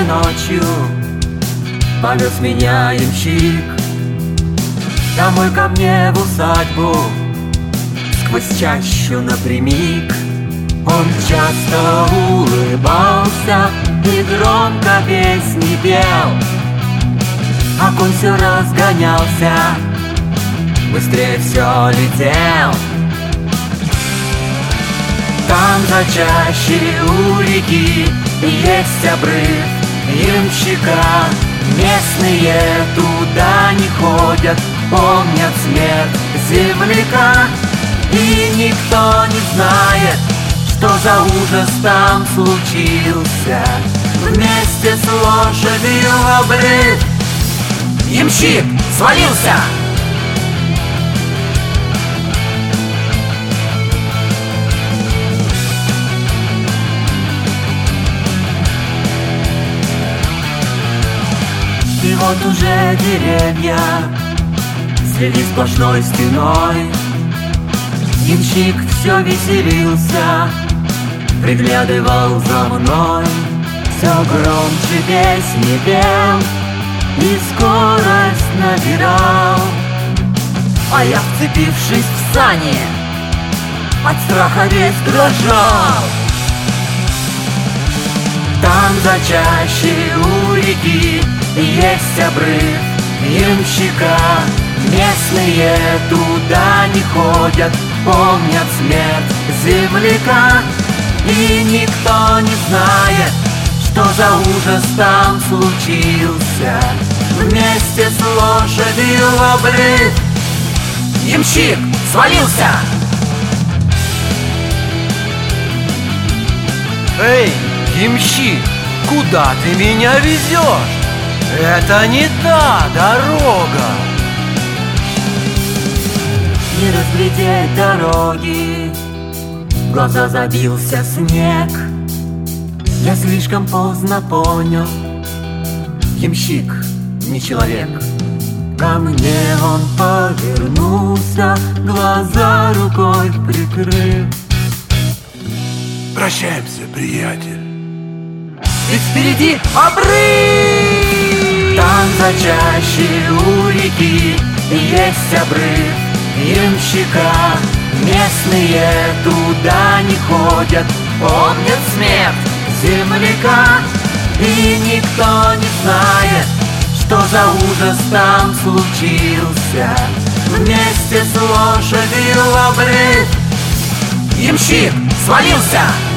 ночью повез меня ямщик домой ко мне в усадьбу, сквозь чащу напрямик. Он часто улыбался и громко песни пел, а конь все разгонялся, быстрее все летел. Там за чащей у реки есть обрыв ямщика. Местные туда не ходят, помнят смерть земляка. И никто не знает, что за ужас там случился. Вместе с лошадью в обрыв ямщик свалился. И вот уже деревья слились сплошной стеной. Ямщик все веселился, приглядывал за мной. Все громче песни пел и скорость набирал. А я, вцепившись в сани, от страха весь дрожал. Там за чащей у реки есть обрыв ямщика. Местные туда не ходят, помнят смерть земляка. И никто не знает, что за ужас там случился. Вместе с лошадью в обрыв ямщик свалился. Эй, ямщик, куда ты меня везешь? Это не та дорога. Не разглядеть дороги, в глаза забился снег. Я слишком поздно понял, ямщик не человек. Ко мне он повернулся, глаза рукой прикрыв. Прощаемся, приятель. Ведь впереди обрыв. Там за чащей у реки есть обрыв ямщика. Местные туда не ходят, помнят смерть земляка. И никто не знает, что за ужас там случился. Вместе с лошадью в обрыв ямщик свалился.